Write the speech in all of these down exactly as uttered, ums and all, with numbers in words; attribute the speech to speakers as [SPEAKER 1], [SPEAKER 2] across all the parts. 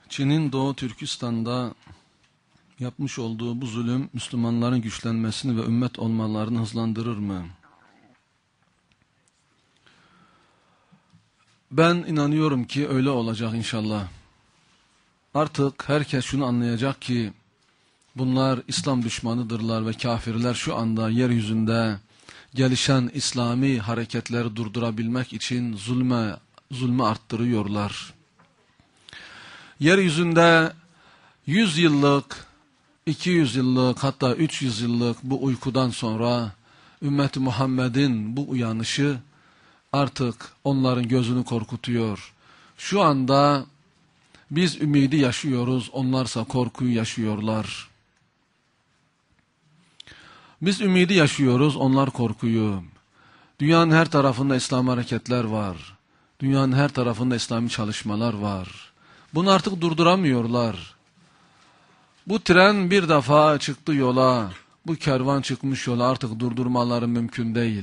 [SPEAKER 1] Çin'in Doğu Türkistan'da yapmış olduğu bu zulüm Müslümanların güçlenmesini ve ümmet olmalarını hızlandırır mı? Ben inanıyorum ki öyle olacak inşallah. Artık herkes şunu anlayacak ki bunlar İslam düşmanıdırlar ve kafirler şu anda yeryüzünde gelişen İslami hareketleri durdurabilmek için zulme, zulmü arttırıyorlar. Yeryüzünde yüz yıllık, iki yüz yıllık hatta üç yüz yıllık bu uykudan sonra ümmeti Muhammed'in bu uyanışı artık onların gözünü korkutuyor. Şu anda biz ümidi yaşıyoruz, onlarsa korkuyu yaşıyorlar. Biz ümidi yaşıyoruz, onlar korkuyu. Dünyanın her tarafında İslam hareketler var. Dünyanın her tarafında İslami çalışmalar var. Bunu artık durduramıyorlar. Bu tren bir defa çıktı yola, bu kervan çıkmış yola, artık durdurmaları mümkün değil.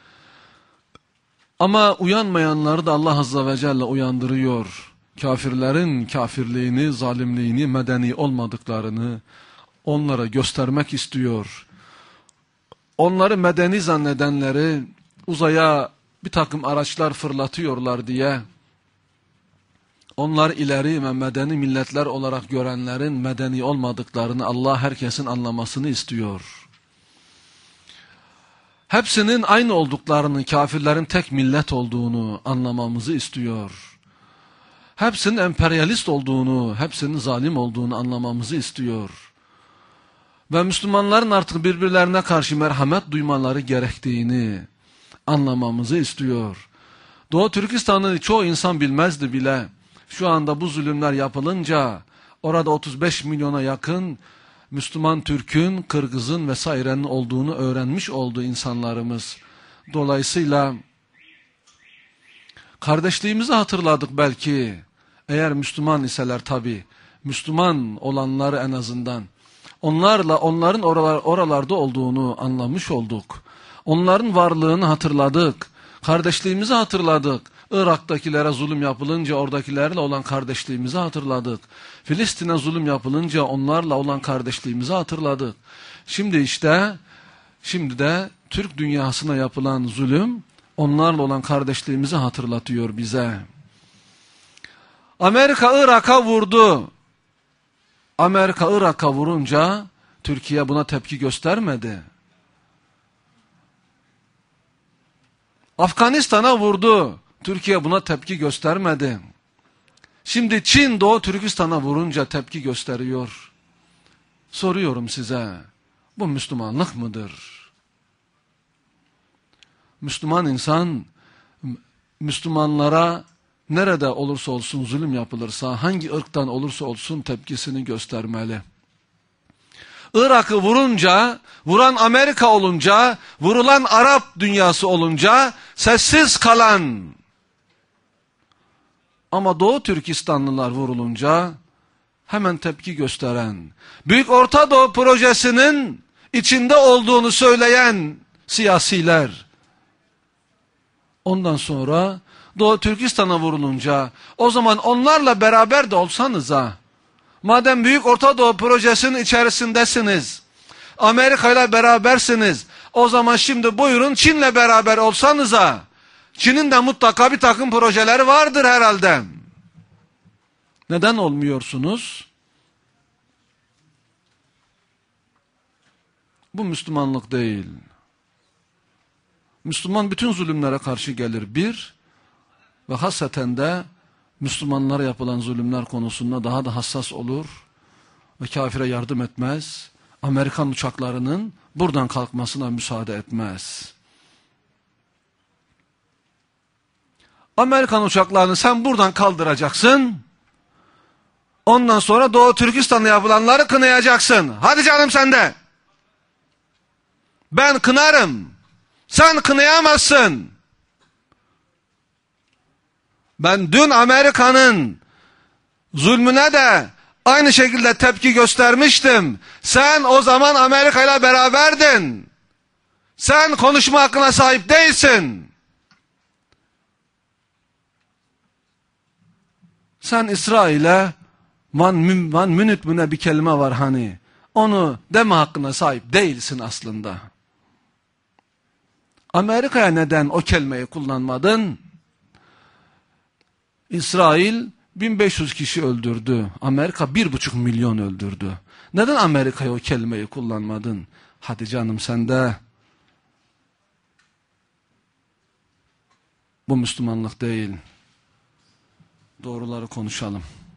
[SPEAKER 1] Ama uyanmayanları da Allah Azze ve Celle uyandırıyor. Kafirlerin kafirliğini, zalimliğini, medeni olmadıklarını onlara göstermek istiyor. Onları medeni zannedenleri uzaya bir takım araçlar fırlatıyorlar diye, onlar ileri ve medeni milletler olarak görenlerin medeni olmadıklarını Allah herkesin anlamasını istiyor. Hepsinin aynı olduklarını, kafirlerin tek millet olduğunu anlamamızı istiyor. Hepsinin emperyalist olduğunu, hepsinin zalim olduğunu anlamamızı istiyor. Ve Müslümanların artık birbirlerine karşı merhamet duymaları gerektiğini anlamamızı istiyor. Doğu Türkistan'ı çoğu insan bilmezdi bile. Şu anda bu zulümler yapılınca orada otuz beş milyona yakın Müslüman Türk'ün, Kırgız'ın vesairenin olduğunu öğrenmiş oldu insanlarımız. Dolayısıyla kardeşliğimizi hatırladık belki. Eğer Müslüman iseler tabii. Müslüman olanları en azından. Onlarla onların oralar, oralarda olduğunu anlamış olduk. Onların varlığını hatırladık. Kardeşliğimizi hatırladık. Irak'takilere zulüm yapılınca oradakilerle olan kardeşliğimizi hatırladık. Filistin'e zulüm yapılınca onlarla olan kardeşliğimizi hatırladık. Şimdi işte, şimdi de Türk dünyasına yapılan zulüm onlarla olan kardeşliğimizi hatırlatıyor bize. Amerika Irak'a vurdu. Amerika Irak'a vurunca Türkiye buna tepki göstermedi. Afganistan'a vurdu. Türkiye buna tepki göstermedi. Şimdi Çin Doğu Türkistan'a vurunca tepki gösteriyor. Soruyorum size, bu Müslümanlık mıdır? Müslüman insan, Müslümanlara nerede olursa olsun zulüm yapılırsa, hangi ırktan olursa olsun tepkisini göstermeli. Irak'ı vurunca, vuran Amerika olunca, vurulan Arap dünyası olunca sessiz kalan, ama Doğu Türkistanlılar vurulunca hemen tepki gösteren, Büyük Orta Doğu Projesi'nin içinde olduğunu söyleyen siyasiler, ondan sonra Doğu Türkistan'a vurulunca, o zaman onlarla beraber de olsanıza, madem Büyük Orta Doğu Projesi'nin içerisindesiniz, Amerika ile berabersiniz, o zaman şimdi buyurun Çin'le beraber olsanıza. Çin'in de mutlaka bir takım projeleri vardır herhalde. Neden olmuyorsunuz? Bu Müslümanlık değil. Müslüman bütün zulümlere karşı gelir. Bir, ve hasreten de Müslümanlara yapılan zulümler konusunda daha da hassas olur ve kafire yardım etmez. Amerikan uçaklarının buradan kalkmasına müsaade etmez. Amerikan uçaklarını sen buradan kaldıracaksın. Ondan sonra Doğu Türkistan'da yapılanları kınayacaksın. Hadi canım sen de. Ben kınarım. Sen kınayamazsın. Ben dün Amerika'nın zulmüne de aynı şekilde tepki göstermiştim. Sen o zaman Amerika ile beraberdin. Sen konuşma hakkına sahip değilsin. Sen İsrail'e One, one minute mi ne bir kelime var hani. Onu deme hakkına sahip değilsin aslında. Amerika'ya neden o kelimeyi kullanmadın? İsrail bin beş yüz kişi öldürdü. Amerika bir buçuk milyon öldürdü. Neden Amerika'ya o kelimeyi kullanmadın? Hadi canım sen de. Bu Müslümanlık değil. Doğruları konuşalım.